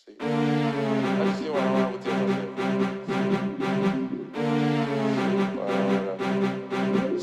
See, I just see what I want with you.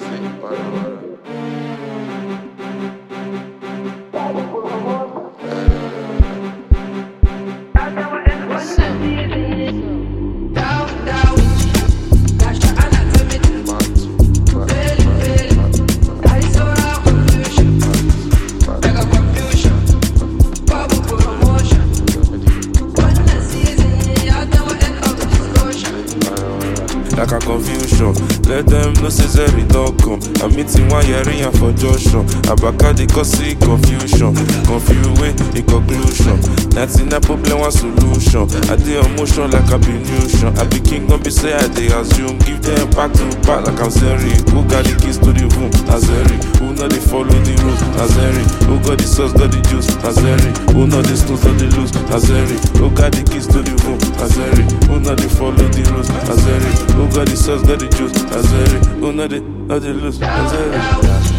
Like a confusion, let them know say Zeri don't come. I'm meeting one year in for Joshua. Abaka they cause see confusion. Confuse in conclusion. That's in a problem one solution. I did emotion like I be nution. I be king don't be say I they assume. Give them back to back like I'm Zeri. Who got the keys to the room? Azeri. Who know they follow the rules? Azeri. Who got the sauce, got the juice? Azeri. Who know the stones, got the loose? Azeri. Who got the keys to the room? Azeri. Who know they follow the rules? Azeri. Who got the sauce, got the juice? Azeri. Who know they loose? Azeri.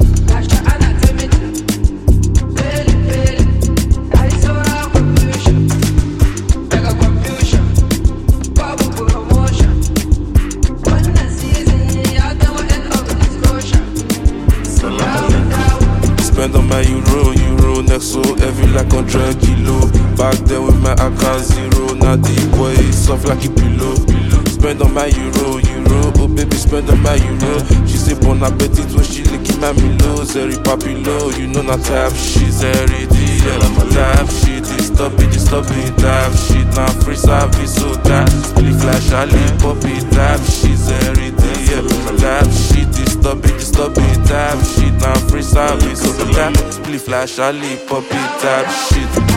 Spend on my euro, next so heavy like 100 kilo. Back then with my AK zero, now the boy is soft like a pillow. Spend on my euro, oh baby, spend on my euro. She say bon appetit when she licking my Milo. Zeri papilo, you know not type shit. Zeri DL, I'm a type shit. Stop it, type shit. Now free service, so that split flash, I leave poppy type shit. Zeri DL, I'm a type shit. Stop it, type shit. Now free service, so that split flash, I leave poppy type shit.